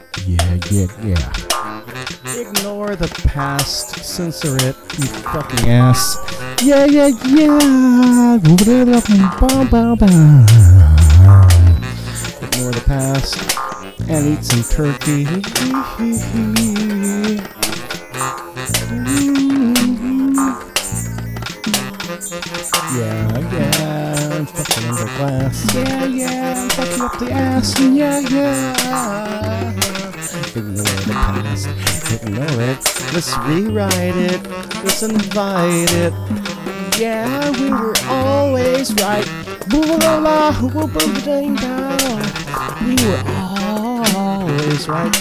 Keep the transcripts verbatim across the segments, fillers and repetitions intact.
Yeah, yeah, yeah. Ignore the past, censor it, you fucking ass. Yeah, yeah, yeah. Bow, bow, bow. Ignore the past and eat some turkey. Yeah, yeah, I'm fucking under glass. Yeah, yeah, I'm fucking up the ass. Yeah, yeah. Ignore the past, ignore it. Let's rewrite it. Let's invite it. Yeah, we were always right. We were always right.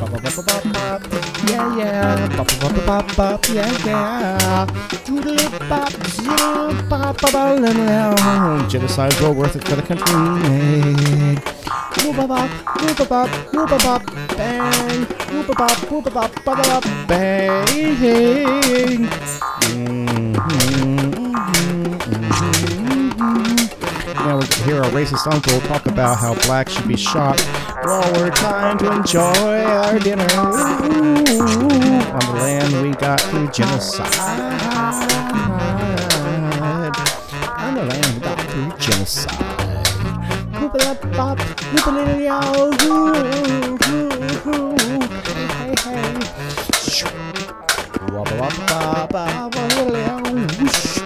Yeah, yeah. Yeah, yeah. Genocide's well worth it for the country. Whoop-a-bop, whoop-a-bop, whoop-a-bop, bang. Whoop-a-bop, whoop-a-bop, bop-a-bop, bang. Now we can hear our racist uncle talk about how blacks should be shot while we're trying to enjoy our dinner. Ooh, on the land we got through genocide. On the land we got through genocide. Whoop-a-bop, whoop-a-little-yo, hey, hey, hey. Whoop-a-bop, whoop-a-little-yo, whoosh.